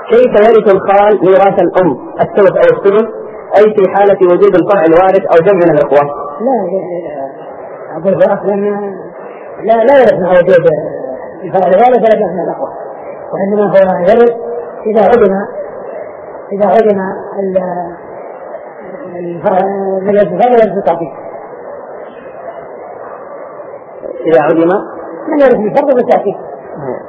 كيف يرث الخال ميراث الأم الثلث أو السدس أي في حالة وجود الفرع الوارث أو جمع من الأخوة؟ أقول أصلا لا يرث مع وجود الفرع الوارث ولا جمع من الأخوة، وإنما هو يرث إذا عدم الفرع من يرث بالتعقيد. إذا عدم من يرث بالفرع بالتعقيد.